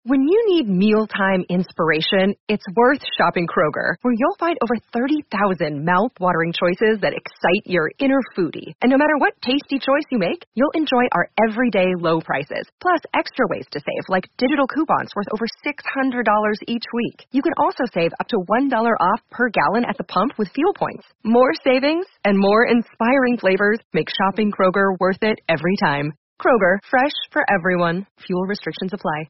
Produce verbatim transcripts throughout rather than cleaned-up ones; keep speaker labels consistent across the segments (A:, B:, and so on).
A: When you need mealtime inspiration, it's worth shopping Kroger, where you'll find over thirty thousand mouth-watering choices that excite your inner foodie. And no matter what tasty choice you make, you'll enjoy our everyday low prices, plus extra ways to save, like digital coupons worth over six hundred dollars each week. You can also save up to one dollar off per gallon at the pump with fuel points. More savings and more inspiring flavors make shopping Kroger worth it every time. Kroger, fresh for everyone. Fuel restrictions apply.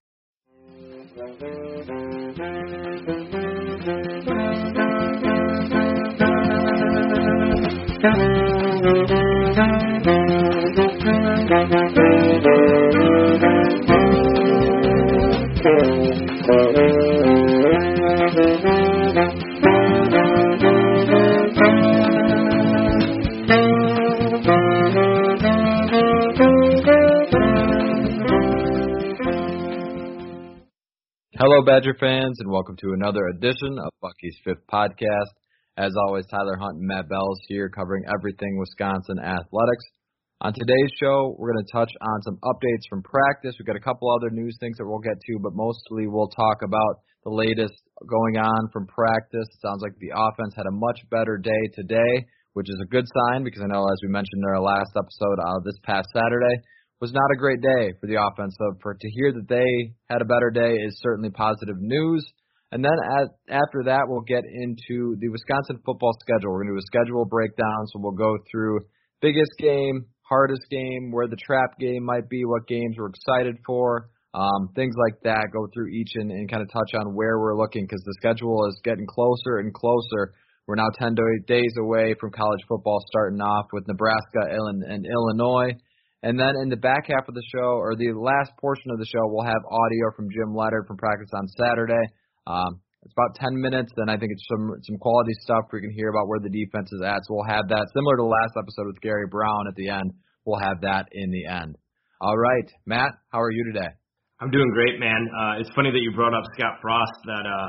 B: Hello, Badger fans, and welcome to another edition of Bucky's Fifth Podcast. As always, Tyler Hunt and Matt Bells here covering everything Wisconsin athletics. On today's show, we're going to touch on some updates from practice. We've got a couple other news things that we'll get to, but mostly we'll talk about the latest going on from practice. It sounds like the offense had a much better day today, which is a good sign because I know, as we mentioned in our last episode uh, this past Saturday, was not a great day for the offense. So for to hear that they had a better day is certainly positive news. And then at, after that, we'll get into the Wisconsin football schedule. We're going to do a schedule breakdown, so we'll go through biggest game, hardest game, where the trap game might be, what games we're excited for, um, things like that. Go through each and, and kind of touch on where we're looking because the schedule is getting closer and closer. We're now ten days away from college football starting off with Nebraska and Illinois. And then in the back half of the show, or the last portion of the show, we'll have audio from Jim Leonard from practice on Saturday. Um, it's about ten minutes, and I think it's some some quality stuff where you can hear about where the defense is at. So we'll have that, similar to the last episode with Gary Brown at the end. We'll have that in the end. All right, Matt, how are you today?
C: I'm doing great, man. Uh, it's funny that you brought up Scott Frost, that uh,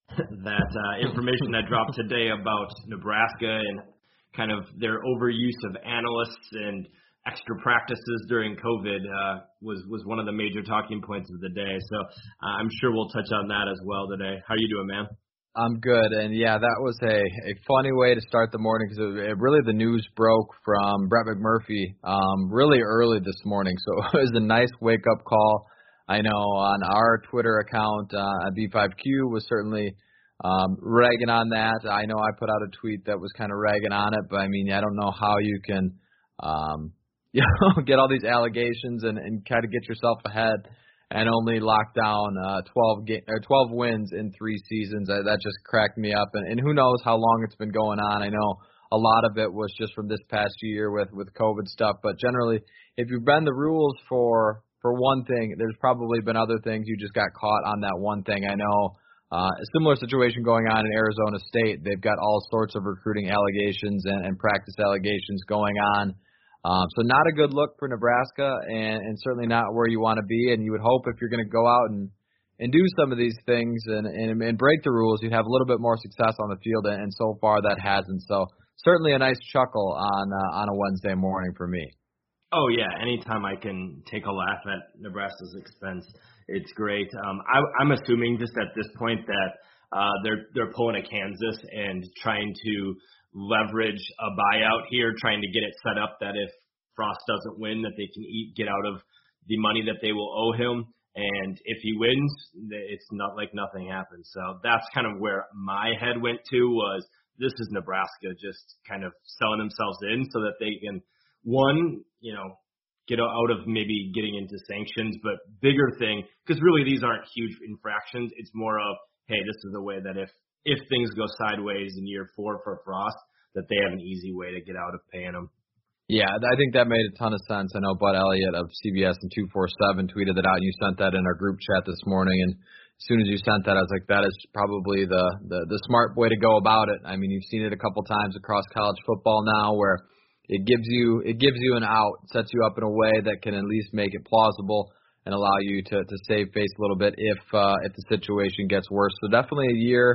C: that uh, information that dropped today about Nebraska and kind of their overuse of analysts and extra practices during COVID uh, was, was one of the major talking points of the day. So uh, I'm sure we'll touch on that as well today. How are you doing, man?
B: I'm good. And, yeah, that was a, a funny way to start the morning because it, it really the news broke from Brett McMurphy um, really early this morning. So it was a nice wake-up call. I know on our Twitter account, uh, B five Q was certainly um, ragging on that. I know I put out a tweet that was kind of ragging on it. But, I mean, I don't know how you can um, – you know, get all these allegations and, and kind of get yourself ahead and only lock down uh, twelve ga- or twelve wins in three seasons. Uh, that just cracked me up. And, and who knows how long it's been going on. I know a lot of it was just from this past year with, with COVID stuff. But generally, if you've been the rules for for one thing, there's probably been other things you just got caught on that one thing. I know uh, a similar situation going on in Arizona State. They've got all sorts of recruiting allegations and, and practice allegations going on. Um, so not a good look for Nebraska, and, and certainly not where you want to be. And you would hope if you're going to go out and, and do some of these things and, and, and break the rules, you'd have a little bit more success on the field. And, and so far that hasn't. So certainly a nice chuckle on uh, on a Wednesday morning for me.
C: Oh yeah, anytime I can take a laugh at Nebraska's expense, it's great. Um, I, I'm assuming just at this point that uh, they're they're pulling a Kansas and trying to leverage a buyout here, trying to get it set up that if Frost doesn't win, that they can eat, get out of the money that they will owe him. And if he wins, it's not like nothing happened. So that's kind of where my head went to was this is Nebraska just kind of selling themselves in so that they can, one, you know, get out of maybe getting into sanctions, but bigger thing, because really these aren't huge infractions. It's more of, hey, this is a way that if, if things go sideways in year four for Frost, that they have an easy way to get out of paying them.
B: Yeah, I think that made a ton of sense. I know Bud Elliott of C B S and two forty-seven tweeted that out, and you sent that in our group chat this morning. And as soon as you sent that, I was like, that is probably the, the, the smart way to go about it. I mean, you've seen it a couple times across college football now where it gives you it gives you an out, sets you up in a way that can at least make it plausible and allow you to, to save face a little bit if uh, if the situation gets worse. So definitely a year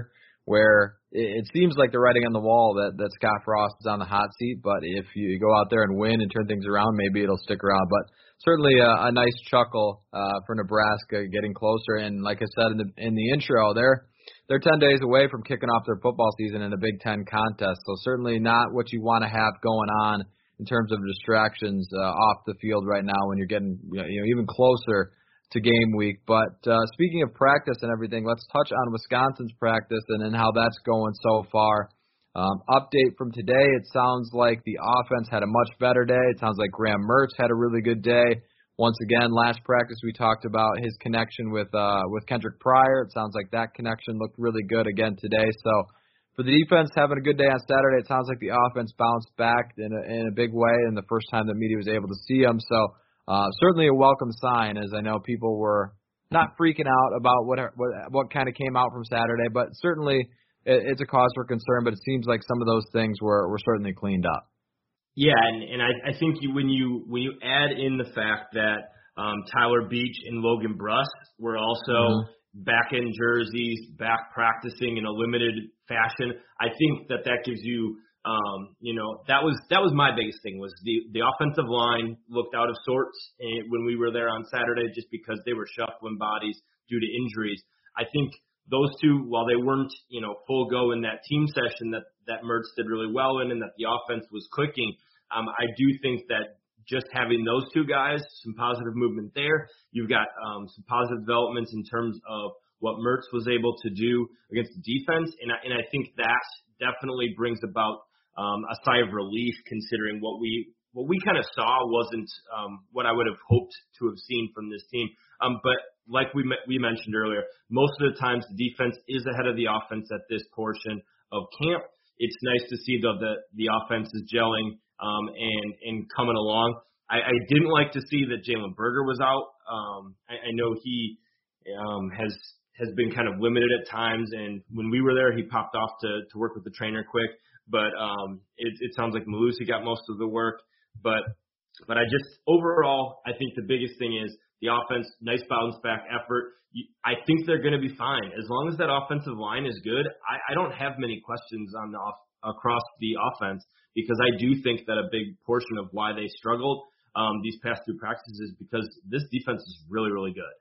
B: where it, it seems like the writing on the wall that, that Scott Frost is on the hot seat, but if you go out there and win and turn things around, maybe it'll stick around. But certainly a, a nice chuckle uh, for Nebraska getting closer. And like I said in the in the intro, they're they're ten days away from kicking off their football season in a Big Ten contest. So certainly not what you want to have going on in terms of distractions uh, off the field right now when you're getting you know, even closer to game week. But uh, speaking of practice and everything, let's touch on Wisconsin's practice and then how that's going so far. Um, update from today, it sounds like the offense had a much better day. It sounds like Graham Mertz had a really good day. Once again, last practice we talked about his connection with uh, with Kendrick Pryor. It sounds like that connection looked really good again today. So for the defense having a good day on Saturday, it sounds like the offense bounced back in a, in a big way and the first time the media was able to see him. So uh, certainly a welcome sign, as I know people were not freaking out about what what, what kind of came out from Saturday, but certainly it, it's a cause for concern. But it seems like some of those things were, were certainly cleaned up.
C: Yeah, and, and I, I think you, when you when you add in the fact that um, Tyler Beach and Logan Bruss were also mm-hmm. back in jerseys, back practicing in a limited fashion, I think that that gives you, um, you know, that was that was my biggest thing was the the offensive line looked out of sorts when we were there on Saturday just because they were shuffling bodies due to injuries. I think those two, while they weren't, you know, full go in that team session that, that Mertz did really well in and that the offense was clicking, um, I do think that just having those two guys, some positive movement there. You've got um, some positive developments in terms of what Mertz was able to do against the defense, and I, and I think that definitely brings about um, a sigh of relief considering what we what we kind of saw wasn't um, what I would have hoped to have seen from this team. Um, but like we we mentioned earlier, most of the times the defense is ahead of the offense at this portion of camp. It's nice to see though that the offense is gelling um, and and coming along. I, I didn't like to see that Jalen Berger was out. Um, I, I know he um, has has been kind of limited at times, and when we were there, he popped off to to work with the trainer quick. But um, it, it sounds like Malusi got most of the work. But but I just overall, I think the biggest thing is the offense, nice bounce back effort. I think they're going to be fine as long as that offensive line is good. I, I don't have many questions on the off, across the offense because I do think that a big portion of why they struggled um, these past two practices is because this defense is really really good.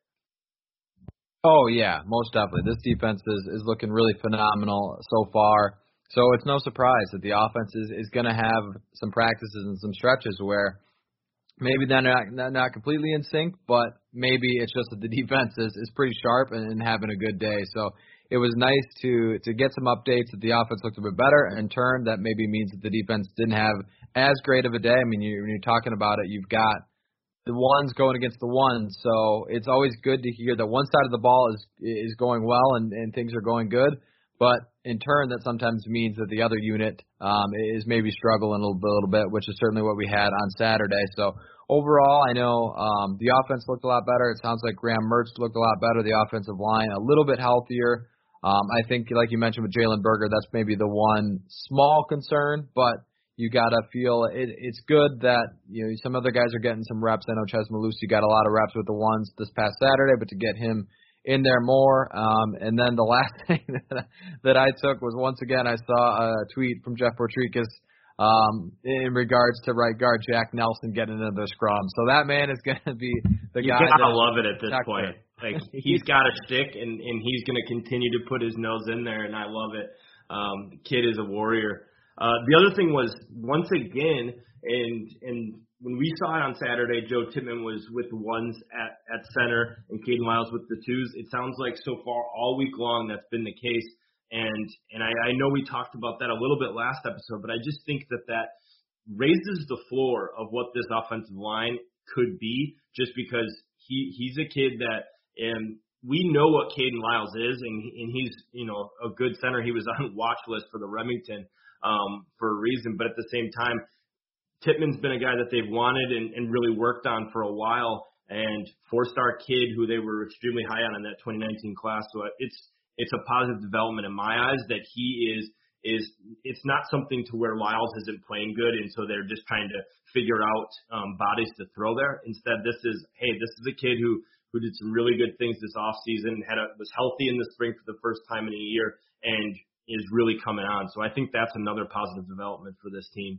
B: Oh yeah, most definitely. This defense is, is looking really phenomenal so far. So it's no surprise that the offense is, is going to have some practices and some stretches where maybe they're not, not, not completely in sync, but maybe it's just that the defense is, is pretty sharp and, and having a good day. So it was nice to to get some updates that the offense looked a bit better. In turn, that maybe means that the defense didn't have as great of a day. I mean, you, when you're talking about it, you've got the ones going against the ones. So it's always good to hear that one side of the ball is is going well and, and things are going good. But in turn, that sometimes means that the other unit um, is maybe struggling a little, a little bit, which is certainly what we had on Saturday. So overall, I know um, the offense looked a lot better. It sounds like Graham Mertz looked a lot better. The offensive line a little bit healthier. Um, I think, like you mentioned with Jalen Berger, that's maybe the one small concern, but you got to feel it, it's good that you know some other guys are getting some reps. I know Chez Malusi got a lot of reps with the ones this past Saturday, but to get him in there more. Um, and then the last thing that, that I took was once again I saw a tweet from Jeff Portrekas um, in regards to right guard Jack Nelson getting into the scrum. So that man is going to be the
C: you
B: guy.
C: You gotta
B: that
C: love it at this point. Like he's got a stick and, and he's going to continue to put his nose in there, and I love it. Um, the kid is a warrior. Uh, the other thing was once again, and and when we saw it on Saturday, Joe Tippmann was with the ones at, at center and Caden Lyles with the twos. It sounds like so far all week long that's been the case. And and I, I know we talked about that a little bit last episode, but I just think that that raises the floor of what this offensive line could be just because he he's a kid that and we know what Caden Lyles is, and, and he's, you know, a good center. He was on watch list for the Remington um, for a reason, but at the same time, Tippmann's been a guy that they've wanted and, and really worked on for a while, and four-star kid who they were extremely high on in that twenty nineteen class. So it's it's a positive development in my eyes that he is is it's not something to where Lyles isn't playing good, and so they're just trying to figure out um, bodies to throw there. Instead, this is hey, this is a kid who who did some really good things this offseason, had a, was healthy in the spring for the first time in a year, and is really coming on. So I think that's another positive development for this team.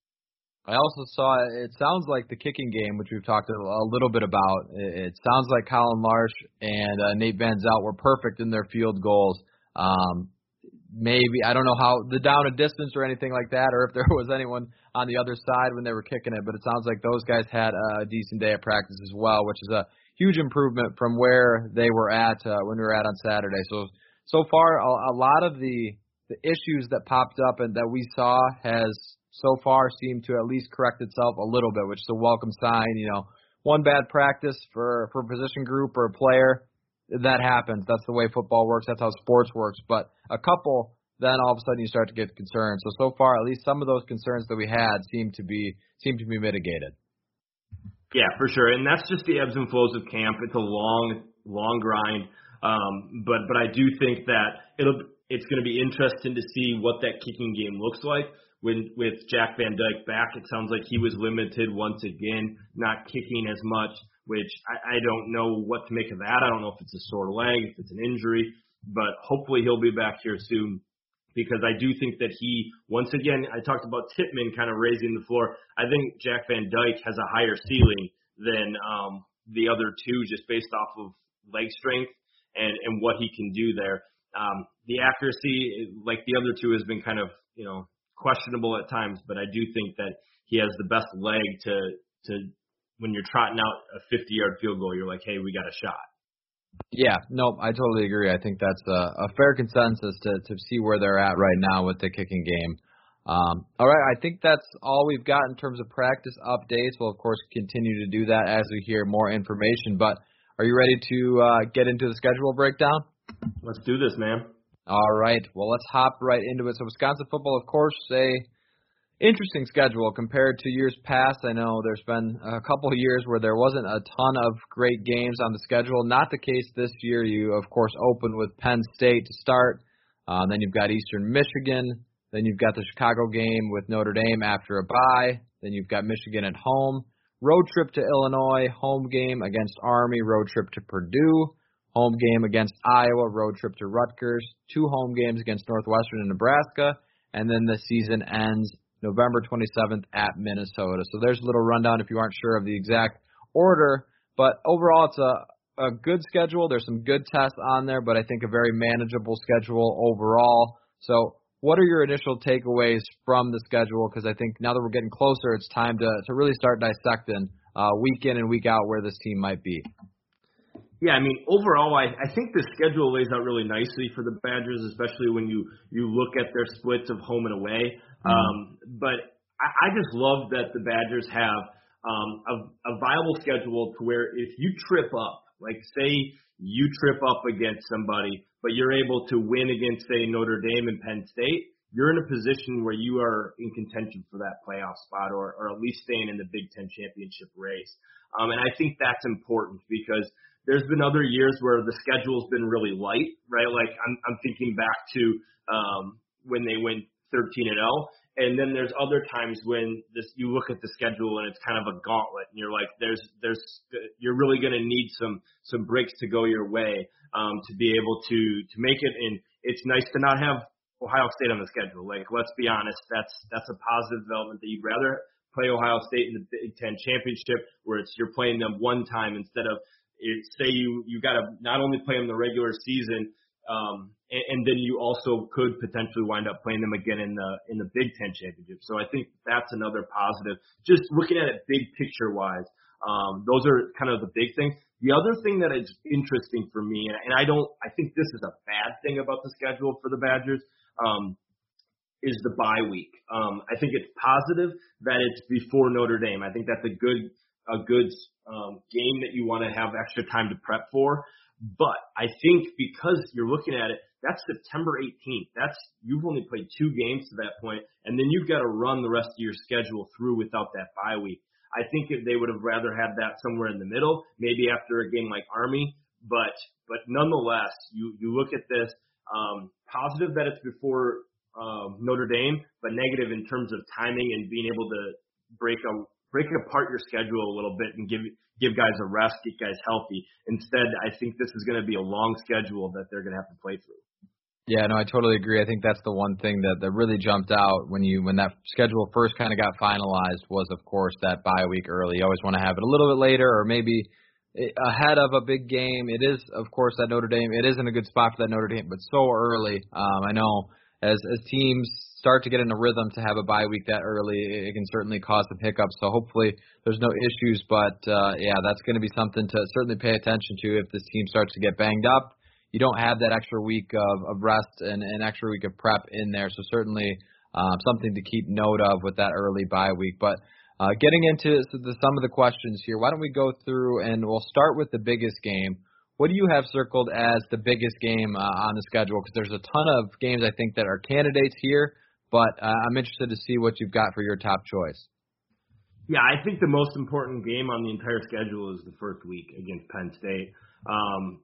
B: I also saw, it sounds like the kicking game, which we've talked a, a little bit about, it, it sounds like Colin Larsh and uh, Nate Van Zelt were perfect in their field goals. Um, maybe, I don't know how, the down a distance or anything like that, or if there was anyone on the other side when they were kicking it, but it sounds like those guys had a decent day at practice as well, which is a huge improvement from where they were at uh, when we were at on Saturday. So, so far, a, a lot of the, the issues that popped up and that we saw has so far seemed to at least correct itself a little bit, which is a welcome sign. You know, one bad practice for, for a position group or a player, that happens. That's the way football works. That's how sports works. But a couple, then all of a sudden you start to get concerned. So, so far, at least some of those concerns that we had seem to be seem to be mitigated.
C: Yeah, for sure. And that's just the ebbs and flows of camp. It's a long, long grind. Um, but but I do think that it'll it's going to be interesting to see what that kicking game looks like. When, with Jack Van Dyke back, it sounds like he was limited once again, not kicking as much, which I, I don't know what to make of that. I don't know if it's a sore leg, if it's an injury, but hopefully he'll be back here soon, because I do think that he, once again, I talked about Tippmann kind of raising the floor. I think Jack Van Dyke has a higher ceiling than um, the other two, just based off of leg strength and, and what he can do there. Um, the accuracy, like the other two, has been kind of, you know, questionable at times, but I do think that he has the best leg to to when you're trotting out a fifty-yard field goal, you're like, hey, we got a shot.
B: Yeah, no, I totally agree. I think that's a, a fair consensus to, to see where they're at right now with the kicking game. Um, all right, I think that's all we've got in terms of practice updates. We'll, of course, continue to do that as we hear more information, but are you ready to uh, get into the schedule breakdown?
C: Let's do this, man.
B: All right, well, let's hop right into it. So Wisconsin football, of course, a interesting schedule compared to years past. I know there's been a couple of years where there wasn't a ton of great games on the schedule. Not the case this year. You, of course, open with Penn State to start. Um, then you've got Eastern Michigan. Then you've got the Chicago game with Notre Dame after a bye. Then you've got Michigan at home. Road trip to Illinois. Home game against Army. Road trip to Purdue. Home game against Iowa, road trip to Rutgers, two home games against Northwestern and Nebraska, and then the season ends November twenty-seventh at Minnesota. So there's a little rundown if you aren't sure of the exact order, but overall it's a, a good schedule. There's some good tests on there, but I think a very manageable schedule overall. So what are your initial takeaways from the schedule? Because I think now that we're getting closer, it's time to, to really start dissecting uh, week in and week out where this team might be.
C: Yeah, I mean, overall, I, I think the schedule lays out really nicely for the Badgers, especially when you, you look at their splits of home and away. Mm-hmm. Um, but I, I just love that the Badgers have um, a, a viable schedule to where if you trip up, like say you trip up against somebody, but you're able to win against, say, Notre Dame and Penn State, you're in a position where you are in contention for that playoff spot or, or at least staying in the Big Ten championship race. Um, and I think that's important because there's been other years where the schedule's been really light, right? Like I'm, I'm thinking back to um, when they went thirteen and oh, and then there's other times when this you look at the schedule and it's kind of a gauntlet, and you're like, there's, there's, you're really going to need some, some breaks to go your way um, to be able to, to make it. And it's nice to not have Ohio State on the schedule. Like, let's be honest, that's, that's a positive development that you'd rather play Ohio State in the Big Ten championship, where it's you're playing them one time instead of It, say you you got to not only play them the regular season, um, and, and then you also could potentially wind up playing them again in the in the Big Ten championship. So I think that's another positive. Just looking at it big picture wise, um, those are kind of the big things. The other thing that is interesting for me, and, and I don't, I think this is a bad thing about the schedule for the Badgers, um, is the bye week. Um, I think it's positive that it's before Notre Dame. I think that's a good. a good um, game that you want to have extra time to prep for. But I think because you're looking at it, that's September eighteenth. That's you've only played two games to that point, and then you've got to run the rest of your schedule through without that bye week. I think if they would have rather had that somewhere in the middle, maybe after a game like Army. But but nonetheless, you, you look at this, um, positive that it's before um, Notre Dame, but negative in terms of timing and being able to break a break apart your schedule a little bit and give give guys a rest, get guys healthy. Instead, I think this is going to be a long schedule that they're going to have to play through.
B: Yeah, no, I totally agree. I think that's the one thing that, that really jumped out when you when that schedule first kind of got finalized was, of course, that bye week early. You always want to have it a little bit later or maybe ahead of a big game. It is, of course, that Notre Dame. It is in a good spot for that Notre Dame, but so early. Um, I know as as teams start to get in a rhythm to have a bye week that early, it can certainly cause some hiccups. So hopefully there's no issues. But uh, yeah, that's going to be something to certainly pay attention to if this team starts to get banged up. You don't have that extra week of, of rest and an extra week of prep in there. So certainly um, something to keep note of with that early bye week. But uh, getting into the, some of the questions here, why don't we go through and we'll start with the biggest game. What do you have circled as the biggest game uh, on the schedule? Because there's a ton of games I think that are candidates here, but uh, I'm interested to see what you've got for your top choice.
C: Yeah, I think the most important game on the entire schedule is the first week against Penn State. Um,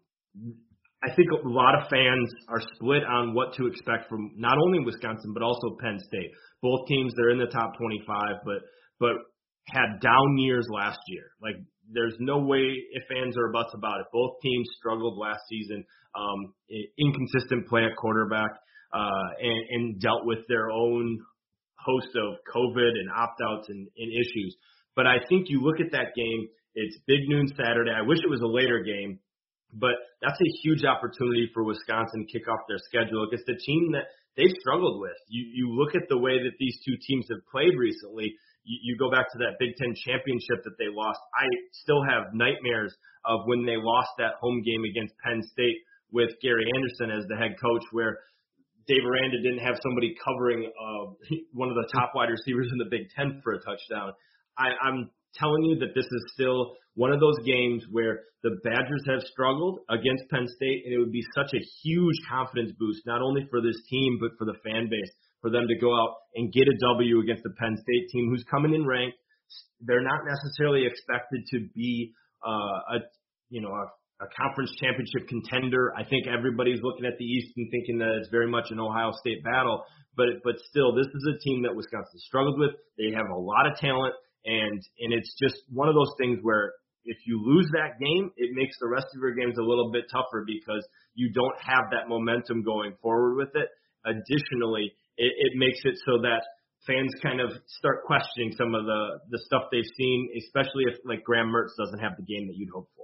C: I think a lot of fans are split on what to expect from not only Wisconsin but also Penn State. Both teams, they're in the top twenty-five, but but had down years last year. Like, there's no way if fans are buts about it. Both teams struggled last season, um, inconsistent play at quarterback, uh, and, and dealt with their own host of COVID and opt-outs and, and issues. But I think you look at that game, it's big noon Saturday. I wish it was a later game. But that's a huge opportunity for Wisconsin to kick off their schedule against a team that they've struggled with. You you look at the way that these two teams have played recently. You, you go back to that Big Ten championship that they lost. I still have nightmares of when they lost that home game against Penn State with Gary Anderson as the head coach, where Dave Aranda didn't have somebody covering uh, one of the top wide receivers in the Big Ten for a touchdown. I, I'm telling you that this is still one of those games where the Badgers have struggled against Penn State, and it would be such a huge confidence boost, not only for this team, but for the fan base, for them to go out and get a W against the Penn State team who's coming in ranked. They're not necessarily expected to be uh, a, you know, a, a conference championship contender. I think everybody's looking at the East and thinking that it's very much an Ohio State battle, but but still, this is a team that Wisconsin struggled with. They have a lot of talent. And and it's just one of those things where if you lose that game, it makes the rest of your games a little bit tougher because you don't have that momentum going forward with it. Additionally, it, it makes it so that fans kind of start questioning some of the, the stuff they've seen, especially if like Graham Mertz doesn't have the game that you'd hope for.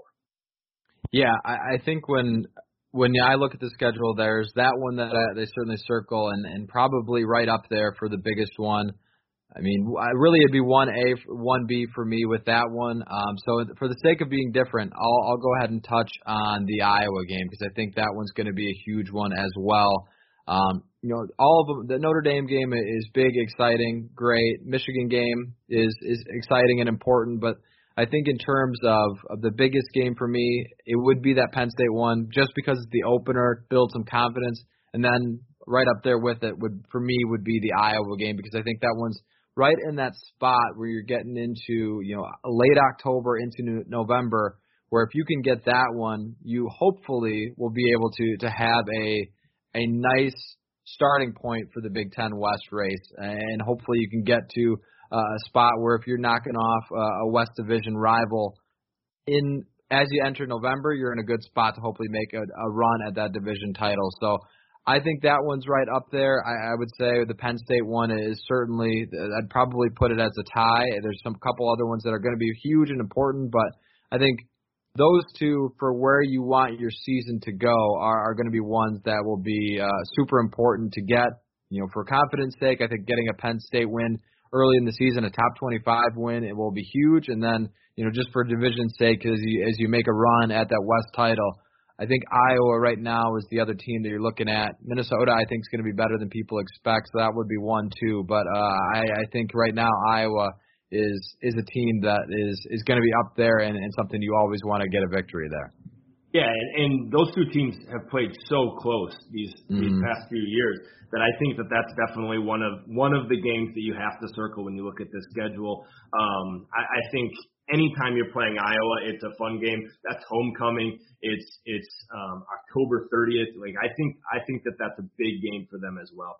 B: Yeah, I, I think when when I look at the schedule, there's that one that I, they certainly circle and, and probably right up there for the biggest one. I mean, really, it'd be one A, one B for me with that one. Um, so for the sake of being different, I'll, I'll go ahead and touch on the Iowa game because I think that one's going to be a huge one as well. Um, you know, all of them, the Notre Dame game is big, exciting, great. Michigan game is is exciting and important, but I think in terms of, of the biggest game for me, it would be that Penn State one, just because it's the opener, build some confidence, and then right up there with it would for me would be the Iowa game because I think that one's right in that spot where you're getting into, you know, late October into November, where if you can get that one, you hopefully will be able to to have a a nice starting point for the Big Ten West race, and hopefully you can get to uh, a spot where if you're knocking off uh, a West Division rival in as you enter November, you're in a good spot to hopefully make a, a run at that division title. So I think that one's right up there. I, I would say the Penn State one is certainly, I'd probably put it as a tie. There's some couple other ones that are going to be huge and important, but I think those two, for where you want your season to go, are, are going to be ones that will be uh, super important to get. You know, for confidence sake, I think getting a Penn State win early in the season, a top twenty-five win, it will be huge. And then, you know, just for division's sake, as you, as you make a run at that West title, I think Iowa right now is the other team that you're looking at. Minnesota, I think, is going to be better than people expect, so that would be one, too. But uh, I, I think right now Iowa is is a team that is, is going to be up there and, and something you always want to get a victory there.
C: Yeah, and, and those two teams have played so close these mm-hmm. these past few years that I think that that's definitely one of one of the games that you have to circle when you look at this schedule. Um, I, I think anytime you're playing Iowa, it's a fun game. That's homecoming. It's it's um, October thirtieth. Like I think I think that that's a big game for them as well.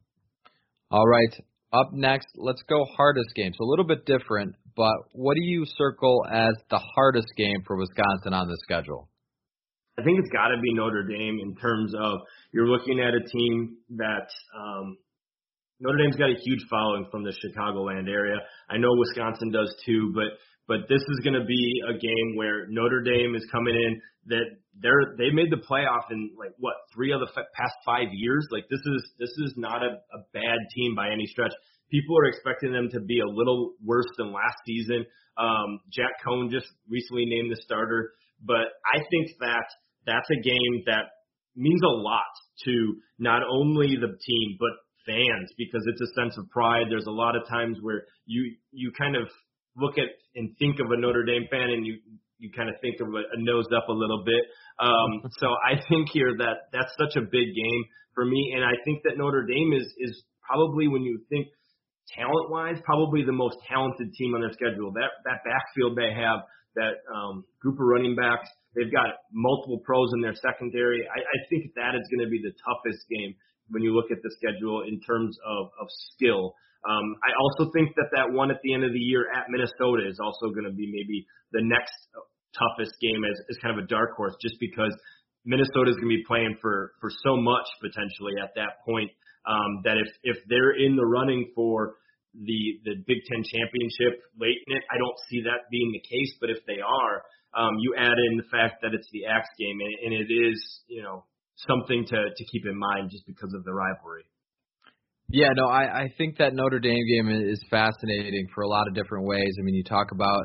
B: All right. Up next, let's go hardest game. So a little bit different, but what do you circle as the hardest game for Wisconsin on the schedule?
C: I think it's got to be Notre Dame in terms of you're looking at a team that um, Notre Dame's got a huge following from the Chicagoland area. I know Wisconsin does too, but but this is going to be a game where Notre Dame is coming in that they're they made the playoff in like what three of the f- past five years. Like this is this is not a, a bad team by any stretch. People are expecting them to be a little worse than last season. Um, Jack Cohn just recently named the starter, but I think that that's a game that means a lot to not only the team but fans because it's a sense of pride. There's a lot of times where you you kind of look at and think of a Notre Dame fan and you you kind of think of a, a nose up a little bit. Um, so I think here that that's such a big game for me, and I think that Notre Dame is is probably when you think talent-wise, probably the most talented team on their schedule. That that backfield they have, that um, group of running backs, they've got multiple pros in their secondary. I, I think that is going to be the toughest game when you look at the schedule in terms of, of skill. Um, I also think that that one at the end of the year at Minnesota is also going to be maybe the next toughest game as, as kind of a dark horse, just because Minnesota is going to be playing for, for so much potentially at that point. Um, that if, if they're in the running for the the Big Ten championship late in it, I don't see that being the case. But if they are, um, you add in the fact that it's the Axe game, and, and it is, you know, something to, to keep in mind just because of the rivalry.
B: Yeah, no, I, I think that Notre Dame game is fascinating for a lot of different ways. I mean, you talk about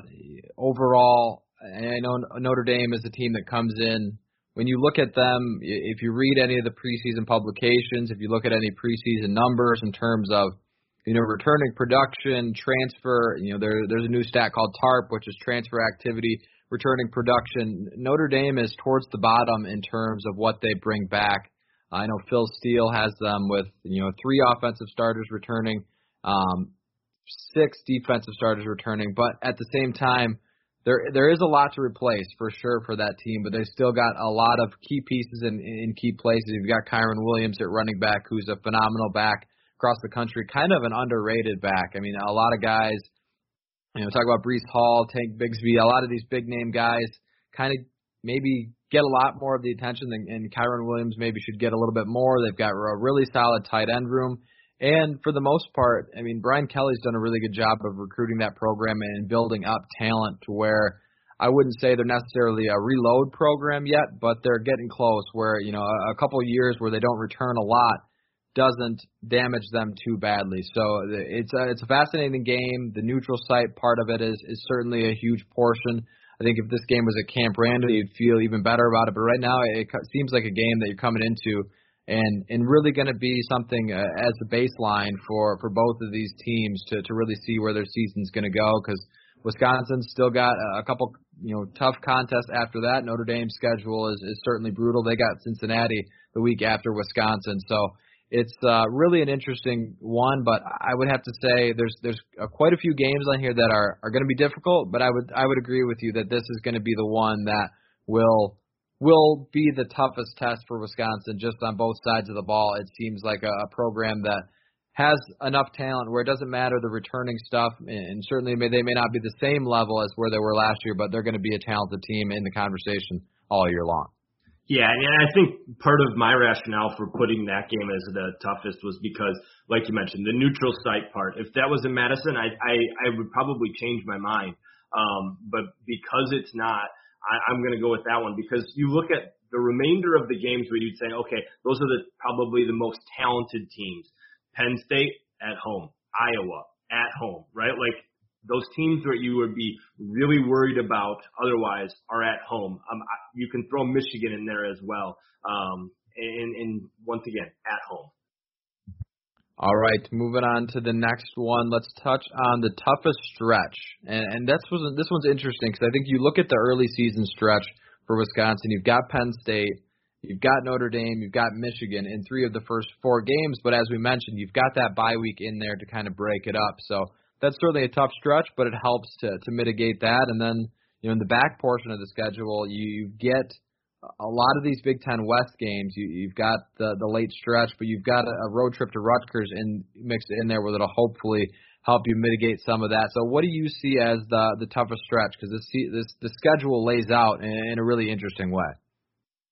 B: overall, and I know Notre Dame is a team that comes in. When you look at them, if you read any of the preseason publications, if you look at any preseason numbers in terms of, you know, returning production, transfer, you know, there there's a new stat called TARP, which is transfer activity, returning production. Notre Dame is towards the bottom in terms of what they bring back. I know Phil Steele has them with, you know, three offensive starters returning, um, six defensive starters returning, but at the same time, There, there is a lot to replace for sure for that team, but they still got a lot of key pieces in, in key places. You've got Kyron Williams at running back, who's a phenomenal back across the country, kind of an underrated back. I mean, a lot of guys, you know, talk about Breece Hall, Tank Bigsby, a lot of these big name guys kind of maybe get a lot more of the attention, and, and Kyron Williams maybe should get a little bit more. They've got a really solid tight end room. And for the most part, I mean, Brian Kelly's done a really good job of recruiting that program and building up talent to where I wouldn't say they're necessarily a reload program yet, but they're getting close where, you know, a, a couple of years where they don't return a lot doesn't damage them too badly. So it's a, it's a fascinating game. The neutral site part of it is, is certainly a huge portion. I think if this game was at Camp Randall, you'd feel even better about it. But right now, it seems like a game that you're coming into and and really going to be something uh, as a baseline for, for both of these teams to, to really see where their season's going to go, because Wisconsin's still got a couple, you know, tough contests after that. Notre Dame's schedule is, is certainly brutal. They got Cincinnati the week after Wisconsin, so it's uh, really an interesting one. But I would have to say there's there's uh, quite a few games on here that are, are going to be difficult. But I would I would agree with you that this is going to be the one that will. will be the toughest test for Wisconsin just on both sides of the ball. It seems like a, a program that has enough talent where it doesn't matter the returning stuff, and certainly may, they may not be the same level as where they were last year, but they're going to be a talented team in the conversation all year long.
C: Yeah, and I think part of my rationale for putting that game as the toughest was because, like you mentioned, the neutral site part. If that was in Madison, I I, I would probably change my mind. Um, but because it's not, I, I'm going to go with that one, because you look at the remainder of the games where you'd say, okay, those are the probably the most talented teams. Penn State at home, Iowa at home, right? Like those teams that you would be really worried about otherwise are at home. Um, you can throw Michigan in there as well, um, and, and once again, at home.
B: All right, moving on to the next one. Let's touch on the toughest stretch, and, and that's was this one's interesting because I think you look at the early season stretch for Wisconsin. You've got Penn State, you've got Notre Dame, you've got Michigan in three of the first four games. But as we mentioned, you've got that bye week in there to kind of break it up. So that's certainly a tough stretch, but it helps to to mitigate that. And then, you know, in the back portion of the schedule, you, you get a lot of these Big Ten West games. You, you've got the, the late stretch, but you've got a, a road trip to Rutgers in, mixed in there where it'll hopefully help you mitigate some of that. So what do you see as the the toughest stretch? Because this, this the schedule lays out in, in a really interesting way.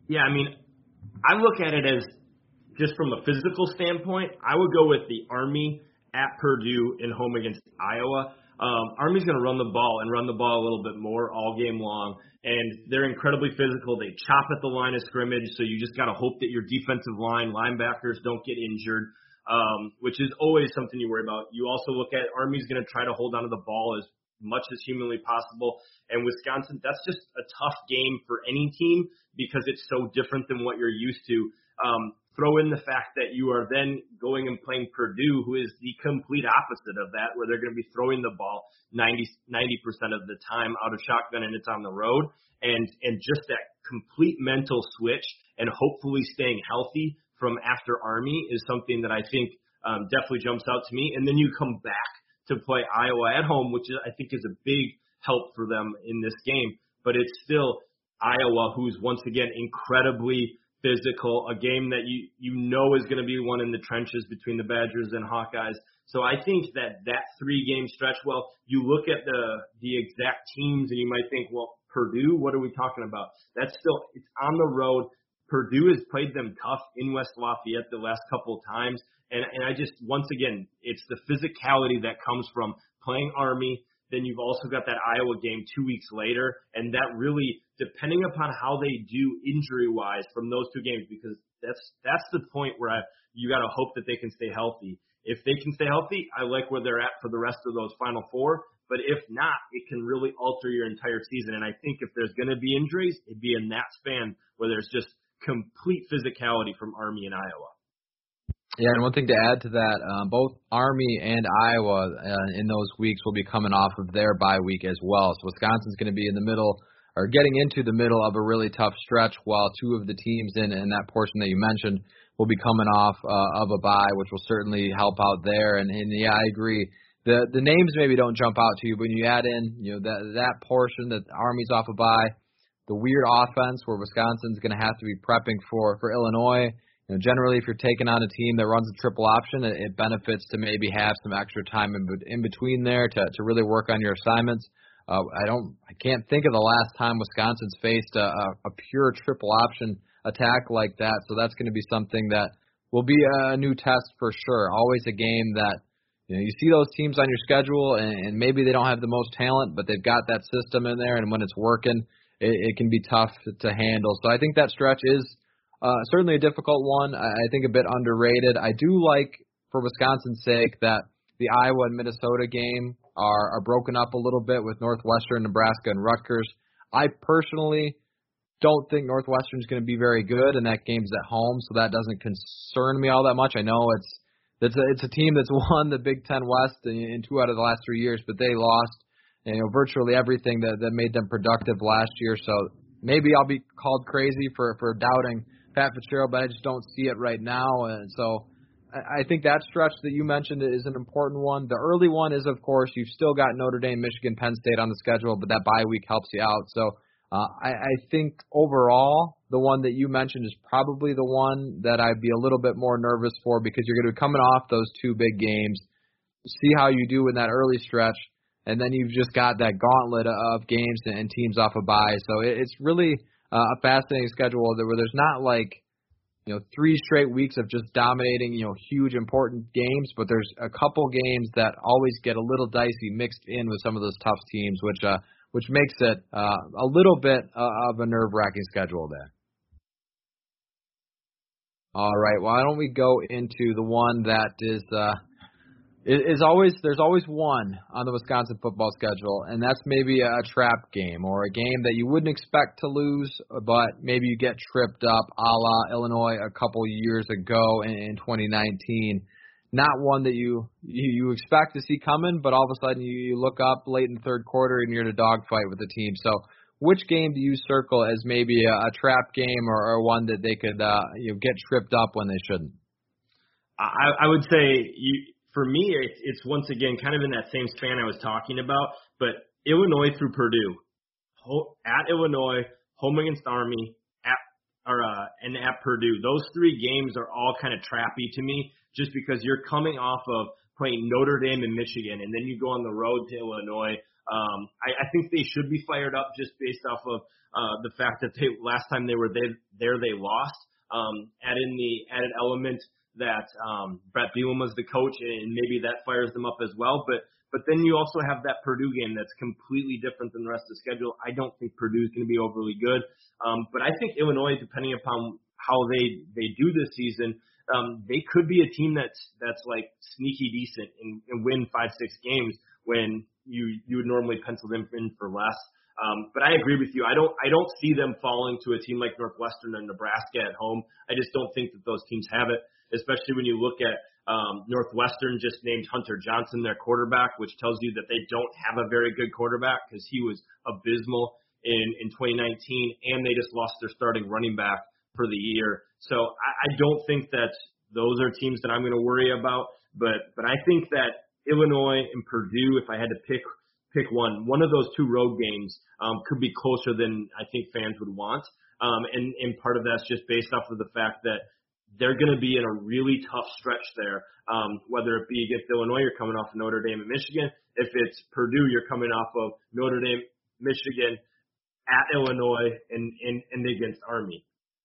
C: Yeah, I mean, I look at it as just from a physical standpoint, I would go with the Army at Purdue and home against Iowa. Um, Army's going to run the ball and run the ball a little bit more all game long, and they're incredibly physical. They chop at the line of scrimmage, so you just got to hope that your defensive line, linebackers don't get injured, um, which is always something you worry about. You also look at Army's going to try to hold onto the ball as much as humanly possible, and Wisconsin, that's just a tough game for any team because it's so different than what you're used to. Um, Throw in the fact that you are then going and playing Purdue, who is the complete opposite of that, where they're going to be throwing the ball ninety, ninety percent of the time out of shotgun and it's on the road. And, and just that complete mental switch and hopefully staying healthy from after Army is something that I think um, definitely jumps out to me. And then you come back to play Iowa at home, which I think is a big help for them in this game. But it's still Iowa, who's once again incredibly physical, a game that you you know is going to be one in the trenches between the Badgers and Hawkeyes. So I think that that three-game stretch, well, you look at the the exact teams and you might think, well, Purdue, what are we talking about? That's still, it's on the road. Purdue has played them tough in West Lafayette the last couple of times. And, and I just, once again, it's the physicality that comes from playing Army. Then you've also got that Iowa game two weeks later, and that really, depending upon how they do injury-wise from those two games, because that's that's the point where I, you got to hope that they can stay healthy. If they can stay healthy, I like where they're at for the rest of those Final Four. But if not, it can really alter your entire season. And I think if there's going to be injuries, it'd be in that span where there's just complete physicality from Army and Iowa.
B: Yeah, and one thing to add to that, um, both Army and Iowa uh, in those weeks will be coming off of their bye week as well. So Wisconsin's going to be in the middle, or getting into the middle of a really tough stretch, while two of the teams in, in that portion that you mentioned will be coming off uh, of a bye, which will certainly help out there. And, and yeah, I agree. The the names maybe don't jump out to you, but when you add in, you know, that that portion that Army's off a bye, the weird offense where Wisconsin's going to have to be prepping for for Illinois. You know, generally, if you're taking on a team that runs a triple option, it, it benefits to maybe have some extra time in, in between there to, to really work on your assignments. Uh, I don't, I can't think of the last time Wisconsin's faced a, a, a pure triple option attack like that. So that's going to be something that will be a new test for sure. Always a game that, you know, you see those teams on your schedule, and, and maybe they don't have the most talent, but they've got that system in there, and when it's working, it, it can be tough to, to handle. So I think that stretch is Uh, certainly a difficult one. I, I think a bit underrated. I do like, for Wisconsin's sake, that the Iowa and Minnesota game are, are broken up a little bit with Northwestern, Nebraska, and Rutgers. I personally don't think Northwestern's going to be very good, and that game's at home, so that doesn't concern me all that much. I know it's it's a, it's a team that's won the Big Ten West in, in two out of the last three years, but they lost, you know, virtually everything that, that made them productive last year. So maybe I'll be called crazy for, for doubting Pat Fitzgerald, but I just don't see it right now. And so I think that stretch that you mentioned is an important one. The early one is, of course, you've still got Notre Dame, Michigan, Penn State on the schedule, but that bye week helps you out. So uh, I, I think overall the one that you mentioned is probably the one that I'd be a little bit more nervous for, because you're going to be coming off those two big games, see how you do in that early stretch, and then you've just got that gauntlet of games and teams off a bye. So it's really Uh, a fascinating schedule where there's not like, you know, three straight weeks of just dominating, you know, huge important games, but there's a couple games that always get a little dicey mixed in with some of those tough teams, which uh, which makes it uh, a little bit uh, of a nerve-wracking schedule there. All right, why don't we go into the one that is uh, is always there's always one on the Wisconsin football schedule, and that's maybe a trap game or a game that you wouldn't expect to lose, but maybe you get tripped up, a la Illinois a couple years ago in, in twenty nineteen. Not one that you, you you expect to see coming, but all of a sudden you, you look up late in the third quarter and you're in a dogfight with the team. So which game do you circle as maybe a, a trap game or, or one that they could uh, you know, get tripped up when they shouldn't?
C: I, I would say you. For me, it's, it's once again kind of in that same span I was talking about, but Illinois through Purdue, Ho- at Illinois, home against Army, at or uh, and at Purdue. Those three games are all kind of trappy to me, just because you're coming off of playing Notre Dame and Michigan, and then you go on the road to Illinois. Um, I, I think they should be fired up just based off of uh, the fact that they last time they were there, there they lost. Um, add in the added element that um, Brett Bielema was the coach, and maybe that fires them up as well. But but then you also have that Purdue game that's completely different than the rest of the schedule. I don't think Purdue is going to be overly good. Um, but I think Illinois, depending upon how they, they do this season, um, they could be a team that's that's like sneaky decent and, and win five, six games when you you would normally pencil them in for less. Um, but I agree with you. I don't I don't see them falling to a team like Northwestern and Nebraska at home. I just don't think that those teams have it, especially when you look at um, Northwestern just named Hunter Johnson their quarterback, which tells you that they don't have a very good quarterback because he was abysmal in, in twenty nineteen, and they just lost their starting running back for the year. So I, I don't think that those are teams that I'm going to worry about. But but I think that Illinois and Purdue, if I had to pick pick one, one of those two road games um, could be closer than I think fans would want. Um, and, and part of that's just based off of the fact that they're going to be in a really tough stretch there, um, whether it be against Illinois, you're coming off of Notre Dame and Michigan. If it's Purdue, you're coming off of Notre Dame, Michigan, at Illinois, and, and, and against Army.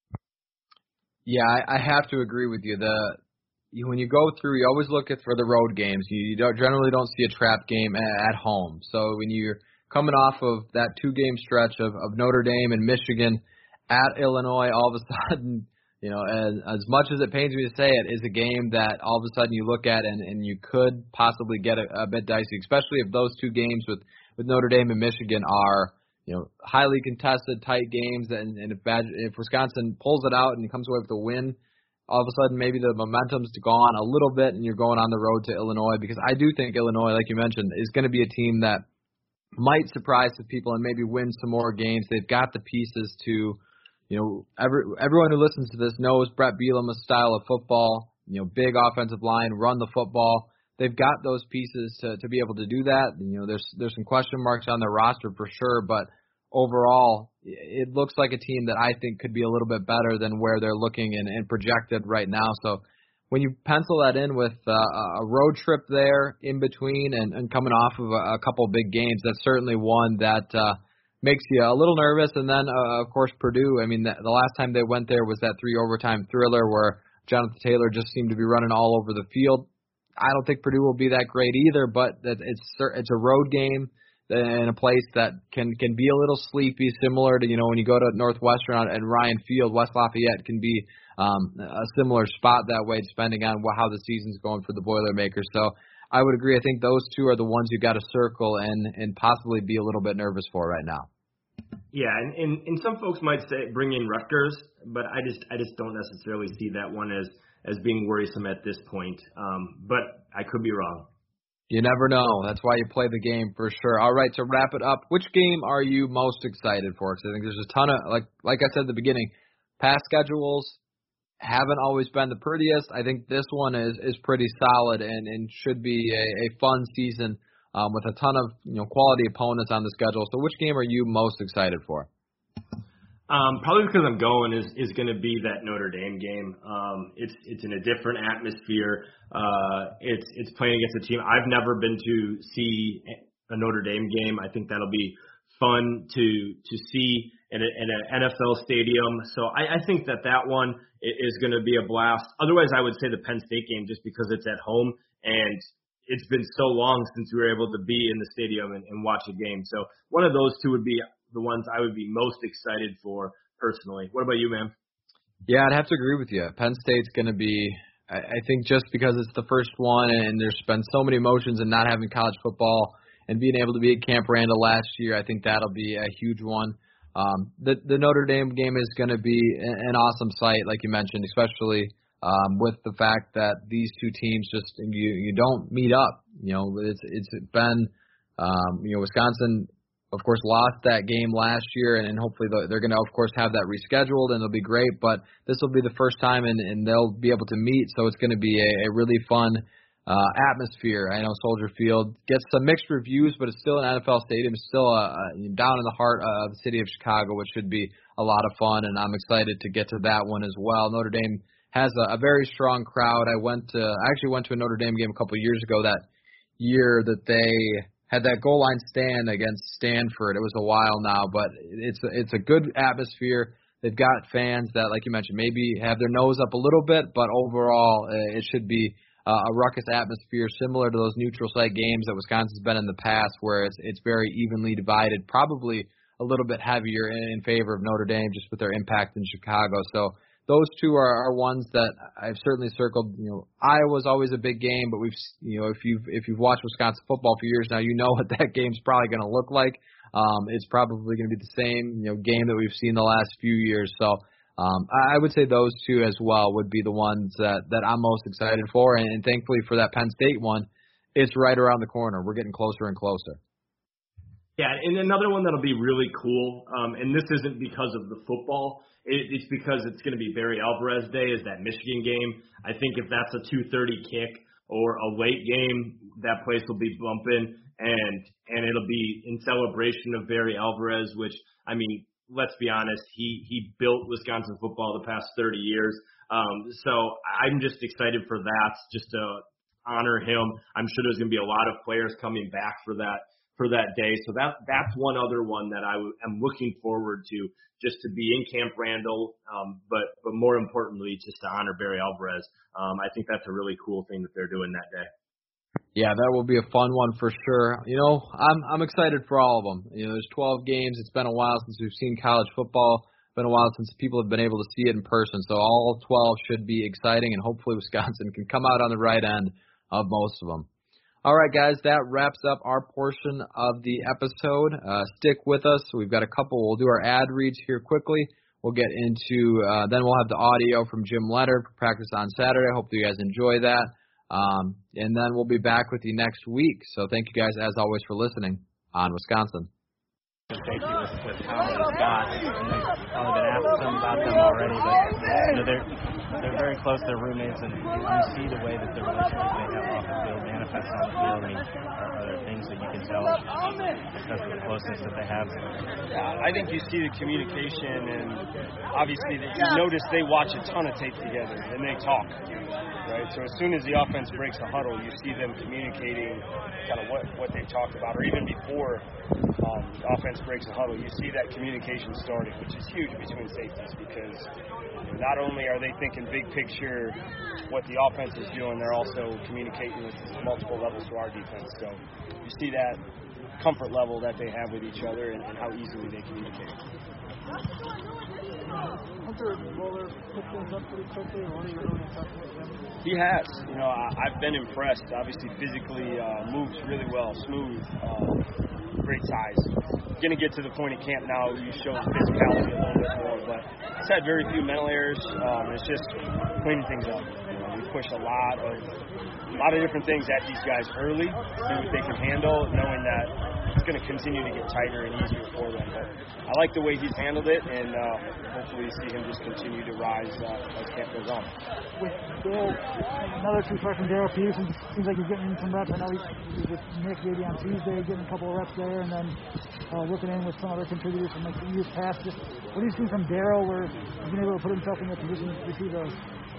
B: Yeah, I, I have to agree with you. The you, when you go through, you always look at for the road games. You, you don't, generally don't see a trap game at, at home. So when you're coming off of that two-game stretch of, of Notre Dame and Michigan at Illinois, all of a sudden, you know, as, as much as it pains me to say it, is a game that all of a sudden you look at and, and you could possibly get a, a bit dicey, especially if those two games with, with Notre Dame and Michigan are, you know, highly contested, tight games, and, and if, Bad, if Wisconsin pulls it out and comes away with a win, all of a sudden maybe the momentum's gone a little bit and you're going on the road to Illinois, because I do think Illinois, like you mentioned, is going to be a team that might surprise some people and maybe win some more games. They've got the pieces to, you know, every, everyone who listens to this knows Brett Bielema's style of football, you know, big offensive line, run the football. They've got those pieces to, to be able to do that. You know, there's there's some question marks on their roster for sure, but overall, it looks like a team that I think could be a little bit better than where they're looking and, and projected right now. So when you pencil that in with uh, a road trip there in between and, and coming off of a, a couple big games, that's certainly one that uh, makes you a little nervous. And then, uh, of course, Purdue. I mean, the, the last time they went there was that three overtime thriller where Jonathan Taylor just seemed to be running all over the field. I don't think Purdue will be that great either, but it's it's a road game in a place that can can be a little sleepy, similar to, you know, when you go to Northwestern and Ryan Field, West Lafayette can be um, a similar spot that way, depending on how the season's going for the Boilermakers. So I would agree. I think those two are the ones you got to circle and and possibly be a little bit nervous for right now.
C: Yeah, and, and, and some folks might say bring in Rutgers, but I just I just don't necessarily see that one as as being worrisome at this point. Um, but I could be wrong.
B: You never know. That's why you play the game for sure. All right, to wrap it up, which game are you most excited for? Because I think there's a ton of, like like I said at the beginning, past schedules haven't always been the prettiest. I think this one is, is pretty solid and, and should be a, a fun season um, with a ton of, you know, quality opponents on the schedule. So which game are you most excited for?
C: Um, probably because I'm going is, is going to be that Notre Dame game. Um, it's it's in a different atmosphere. Uh, it's it's playing against a team I've never been to see a Notre Dame game. I think that'll be fun to to see in, a, in an N F L stadium. So I, I think that that one is going to be a blast. Otherwise, I would say the Penn State game just because it's at home and it's been so long since we were able to be in the stadium and, and watch a game. So one of those two would be the ones I would be most excited for personally. What about you, man?
B: Yeah, I'd have to agree with you. Penn State's going to be, I, I think just because it's the first one and there's been so many emotions in not having college football and being able to be at Camp Randall last year, I think that'll be a huge one. Um, the, the Notre Dame game is going to be an awesome sight, like you mentioned, especially um, with the fact that these two teams just, you, you don't meet up. You know, it's, it's been, um, you know, Wisconsin, of course, lost that game last year, and, and hopefully they're going to, of course, have that rescheduled, and it'll be great. But this will be the first time, and, and they'll be able to meet, so it's going to be a, a really fun uh, atmosphere. I know Soldier Field gets some mixed reviews, but it's still an N F L stadium. It's still uh, down in the heart of the city of Chicago, which should be a lot of fun, and I'm excited to get to that one as well. Notre Dame has a, a very strong crowd. I went to, I actually went to a Notre Dame game a couple of years ago that year that they had that goal line stand against Stanford. It was a while now, but it's a, it's a good atmosphere. They've got fans that, like you mentioned, maybe have their nose up a little bit, but overall uh, it should be uh, a ruckus atmosphere similar to those neutral site games that Wisconsin's been in the past, where it's it's very evenly divided, probably a little bit heavier in, in favor of Notre Dame just with their impact in Chicago. So those two are, are ones that I've certainly circled. You know, Iowa's always a big game, but we've you know if you've if you've watched Wisconsin football for years now, you know what that game's probably going to look like. Um, it's probably going to be the same you know game that we've seen the last few years. So um, I would say those two as well would be the ones that that I'm most excited for, and, and thankfully for that Penn State one, it's right around the corner. We're getting closer and closer.
C: Yeah, and another one that'll be really cool, um, and this isn't because of the football. It, it's because it's going to be Barry Alvarez Day, is that Michigan game. I think if that's a two thirty kick or a late game, that place will be bumping, and and it'll be in celebration of Barry Alvarez, which, I mean, let's be honest, he, he built Wisconsin football the past thirty years. Um, so I'm just excited for that, just to honor him. I'm sure there's going to be a lot of players coming back for that. for that day. So that that's one other one that I w- am looking forward to, just to be in Camp Randall, um, but but more importantly, just to honor Barry Alvarez. Um, I think that's a really cool thing that they're doing that day.
B: Yeah, that will be a fun one for sure. You know, I'm I'm excited for all of them. You know, there's twelve games. It's been a while since we've seen college football. Been a while since people have been able to see it in person. So all twelve should be exciting, and hopefully Wisconsin can come out on the right end of most of them. All right, guys, that wraps up our portion of the episode. Uh, stick with us. We've got a couple. We'll do our ad reads here quickly. We'll get into, uh, then we'll have the audio from Jim Leonard for practice on Saturday. Hope you guys enjoy that. Um, and then we'll be back with you next week. So thank you guys, as always, for listening on Wisconsin.
D: Safety with, with how they've got, and they've probably been asked some about them already, but you know, they're they're very close. They're roommates, and you, you see the way that the relationship they have off the field manifests on the field. I mean, are, are there things that you can tell because of the closeness that they have?
E: Yeah, I think you see the communication, and obviously that you notice they watch a ton of tape together and they talk. Right, so as soon as the offense breaks the huddle, you see them communicating kind of what, what they've talked about, or even before um, the offense breaks the huddle, you see that communication starting, which is huge between safeties, because not only are they thinking big picture what the offense is doing, they're also communicating with multiple levels to our defense. So you see that comfort level that they have with each other, and, and how easily they communicate. He has. You know, I, I've been impressed. Obviously, physically uh, moves really well, smooth, uh, great size. Going to get to the point at camp now you show physicality a little bit more, but he's had very few mental errors. Um, it's just cleaning things up. You know, we push a lot of a lot of different things at these guys early, see what they can handle, knowing that it's going to continue to get tighter and easier for them. But I like the way he's handled it, and uh, hopefully see him just continue to rise uh, as camp goes on.
F: With Dale, another true freshman, Daryl Peterson, seems like he's getting in some reps. I know he's, he's with Nick maybe on Tuesday, getting a couple of reps there, and then uh, working in with some other contributors from like the years past. Just what do you see from Daryl, where he's been able to put himself in the position to see those?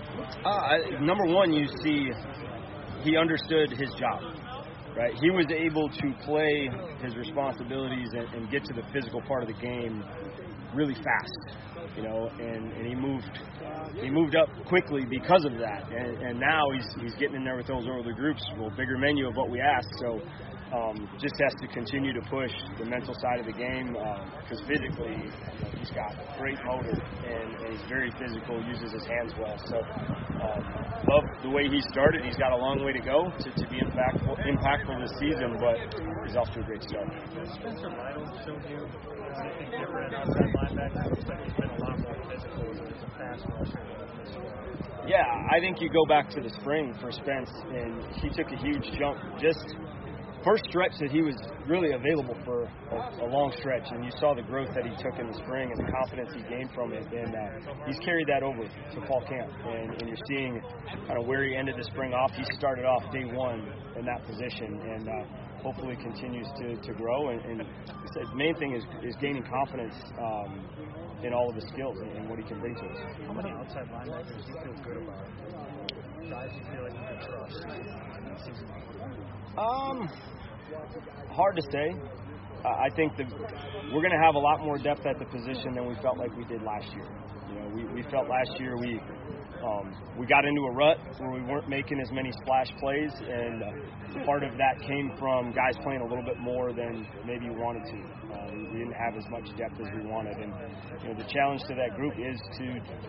E: Uh, number one, you see he understood his job. Right, he was able to play his responsibilities and, and get to the physical part of the game really fast, you know, and, and he moved he moved up quickly because of that, and, and now he's he's getting in there with those older groups, well, bigger menu of what we asked, so um, just has to continue to push the mental side of the game, because uh, physically you know, he's got great motor, and, and he's very physical, uses his hands well, so um, love the way he started. He's got a long way to go to, to be impactful, impactful this season, but he's off to a great start.
D: Spencer Lytle showed you anything different outside linebacker? It looks like he's been a lot more physical as a pass rusher.
E: Yeah, I think you go back to the spring for Spence, and he took a huge jump. Just first stretch that he was really available for a, a long stretch, and you saw the growth that he took in the spring and the confidence he gained from it, and uh, he's carried that over to fall camp, and, and you're seeing kind of where he ended the spring off. He started off day one in that position, and uh, hopefully continues to, to grow, and, and the main thing is, is gaining confidence um, in all of his skills and, and what he can bring to us.
D: How many outside linebackers do you feel good about? Guys you feel like you can trust?
E: Um, hard to say. Uh, I think that we're going to have a lot more depth at the position than we felt like we did last year. You know, we, we felt last year we um, we got into a rut where we weren't making as many splash plays, and uh, part of that came from guys playing a little bit more than maybe we wanted to. Um, we didn't have as much depth as we wanted, and you know, the challenge to that group is to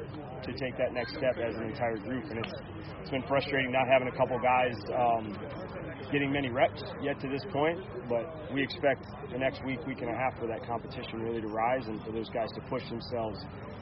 E: to take that next step as an entire group. And it's it's been frustrating not having a couple guys um, getting many reps yet to this point, but we expect the next week, week and a half for that competition really to rise and for those guys to push themselves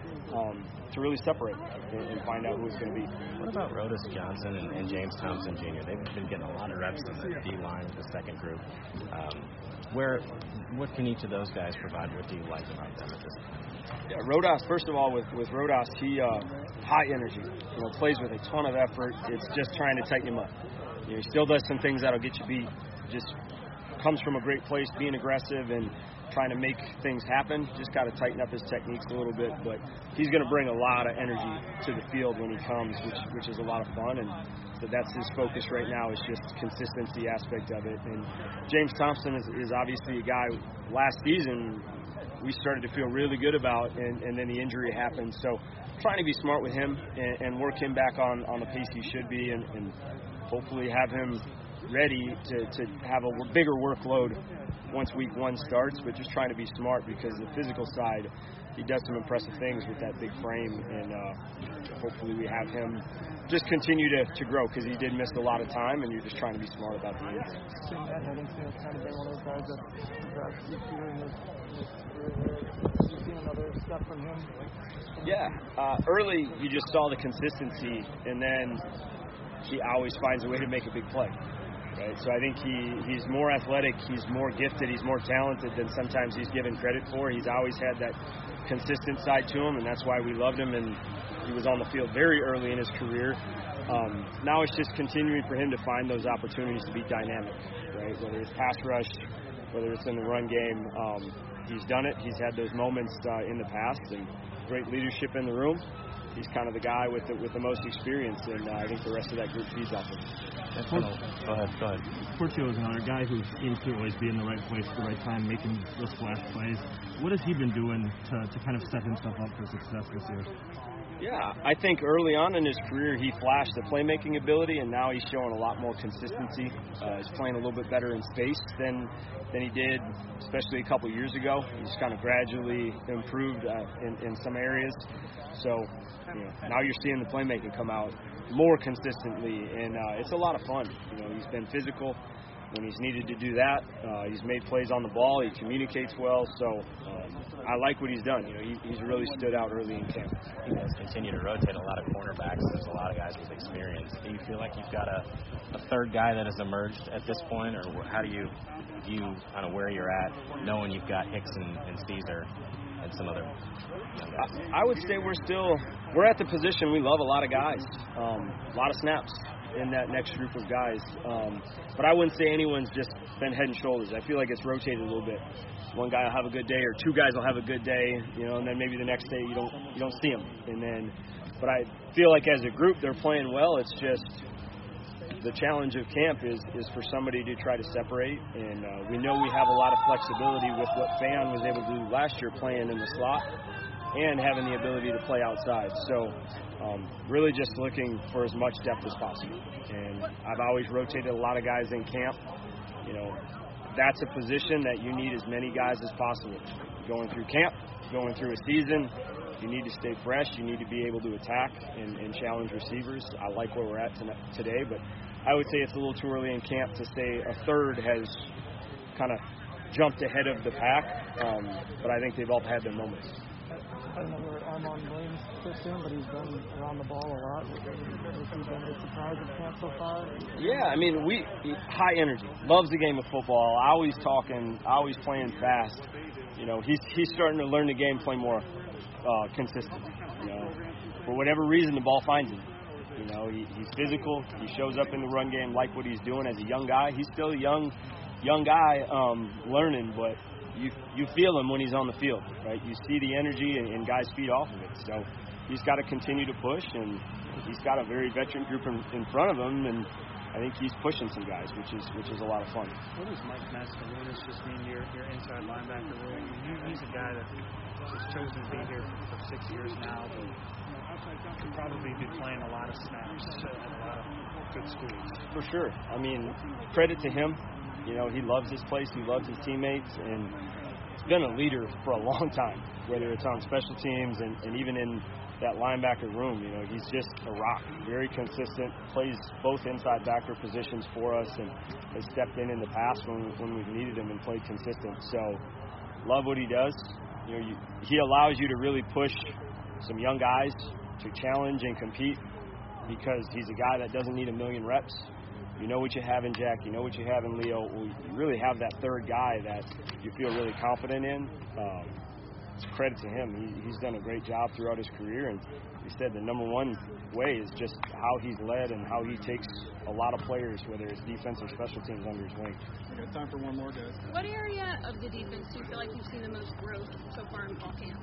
E: um, to really separate and, and find out who it's going to be.
D: What about Rodas Johnson and, and James Thompson Junior? They've been getting a lot of reps in the D line with the second group. Um, where, what can each of those guys provide? What do you like about them at this time?
E: Yeah, Rodas, first of all, with, with Rodas, he uh, high energy, you know, plays with a ton of effort. It's just trying to tighten him up. You know, he still does some things that'll get you beat. Just comes from a great place, being aggressive and trying to make things happen. Just got to tighten up his techniques a little bit, but he's going to bring a lot of energy to the field when he comes, which which is a lot of fun. And so that's his focus right now, is just consistency aspect of it. And James Thompson is, is obviously a guy. Last season we started to feel really good about, and, and then the injury happened. So trying to be smart with him and, and work him back on, on the pace he should be, and, and hopefully have him ready to, to have a bigger workload once week one starts, but just trying to be smart, because the physical side, he does some impressive things with that big frame, and uh, hopefully we have him just continue to, to grow, because he did miss a lot of time, and you're just trying to be smart about the ends.
F: Matt Henningsen has kind of been one of those guys that perhaps you see in his, his career. You've seen another step from him?
E: Yeah. Uh, early, you just saw the consistency, and then he always finds a way to make a big play. Right? So I think he, he's more athletic, he's more gifted, he's more talented than sometimes he's given credit for. He's always had that consistent side to him, and that's why we loved him, and he was on the field very early in his career. Um, now it's just continuing for him to find those opportunities to be dynamic, right? Whether it's pass rush, whether it's in the run game. Um, he's done it. He's had those moments uh, in the past, and great leadership in the room. He's kind of the guy with the, with the most experience, and uh, I think the rest of that group feeds off him.
D: Go ahead, go ahead.
G: Portillo is another guy who seems to always be in the right place at the right time, making those splash plays. What has he been doing to, to kind of set himself up for success this year?
E: Yeah, I think early on in his career he flashed the playmaking ability, and now he's showing a lot more consistency. Uh, he's playing a little bit better in space than than he did, especially a couple years ago. He's kind of gradually improved uh, in, in some areas. So you know, now you're seeing the playmaking come out more consistently, and uh, it's a lot of fun. You know, he's been physical when he's needed to do that. Uh, he's made plays on the ball. He communicates well. So um, I like what he's done. You know, he, he's really stood out early in camp.
D: You guys continue to rotate a lot of cornerbacks. There's a lot of guys with experience. Do you feel like you've got a, a third guy that has emerged at this point, or how do you view kind of where you're at, knowing you've got Hicks and, and Caesar and some other young guys?
E: I, I would say we're still we're at the position we love a lot of guys, um, a lot of snaps in that next group of guys. Um, but I wouldn't say anyone's just been head and shoulders. I feel like it's rotated a little bit. One guy will have a good day, or two guys will have a good day, you know, and then maybe the next day you don't you don't see them. And then, but I feel like as a group they're playing well. It's just the challenge of camp is is for somebody to try to separate. And uh, we know we have a lot of flexibility with what Fan was able to do last year, playing in the slot and having the ability to play outside. So um, really just looking for as much depth as possible. And I've always rotated a lot of guys in camp. You know, that's a position that you need as many guys as possible. Going through camp, going through a season, you need to stay fresh. You need to be able to attack and, and challenge receivers. I like where we're at today, but I would say it's a little too early in camp to say a third has kind of jumped ahead of the pack, um, but I think they've all had their moments.
F: I don't know where Armand Williams fits in, but he's been around the ball a lot. Has he been a surprise in camp so far?
E: Yeah, I mean, we high energy, loves the game of football. Always talking, always playing fast. You know, he's he's starting to learn the game, play more uh, consistent. You know, for whatever reason, the ball finds him. You know, he, he's physical. He shows up in the run game, like what he's doing as a young guy. He's still a young, young guy um, learning, but you you feel him when he's on the field, right? You see the energy, and, and guys feed off of it. So he's got to continue to push, and he's got a very veteran group in, in front of him, and I think he's pushing some guys, which is which is a lot of fun.
D: What does Mike Mascalunas just mean to your, your inside linebacker room? He, he's a guy that has chosen to be here for, for six years now, but he'll probably be playing a lot of snaps at a lot of good schools.
E: For sure. I mean, credit to him. You know, he loves this place. He loves his teammates, and he's been a leader for a long time, whether it's on special teams and, and even in that linebacker room. You know, he's just a rock, very consistent, plays both inside backer positions for us, and has stepped in in the past when, when we've needed him and played consistent. So, love what he does. You know, you, he allows you to really push some young guys to challenge and compete because he's a guy that doesn't need a million reps. You know what you have in Jack. You know what you have in Leo. Well, you really have that third guy that you feel really confident in. Um, it's credit to him. He, he's done a great job throughout his career, and he said the number one way is just how he's led and how he takes a lot of players, whether it's defense or special teams, under his wing.
H: We got time for one more, guys. What area of the defense do you feel like you've seen the most growth so far in fall camp?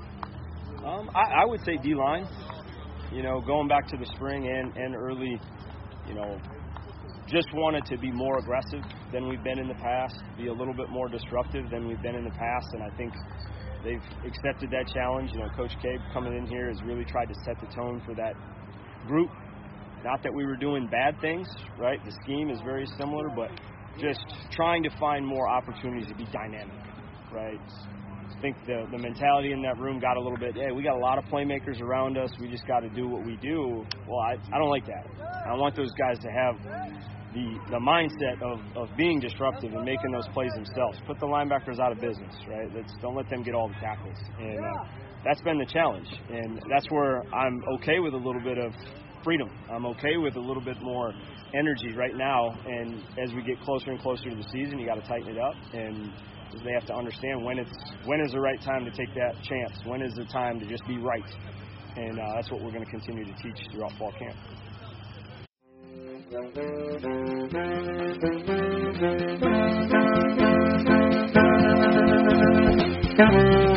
E: Um, I, I would say D-line. You know, going back to the spring and, and early, you know, just wanted to be more aggressive than we've been in the past, be a little bit more disruptive than we've been in the past, and I think they've accepted that challenge. You know, Coach Cabe coming in here has really tried to set the tone for that group. Not that we were doing bad things, right? The scheme is very similar, but just trying to find more opportunities to be dynamic, right? I think the, the mentality in that room got a little bit, hey, we got a lot of playmakers around us. We just got to do what we do. Well, I, I don't like that. I want those guys to have the, the mindset of, of being disruptive and making those plays themselves. Put the linebackers out of business, right? Let's, don't let them get all the tackles. And uh, that's been the challenge. And that's where I'm okay with a little bit of freedom. I'm okay with a little bit more energy right now. And as we get closer and closer to the season, you got to tighten it up. And they have to understand when it's when is the right time to take that chance. When is the time to just be right? And uh, that's what we're going to continue to teach throughout fall camp.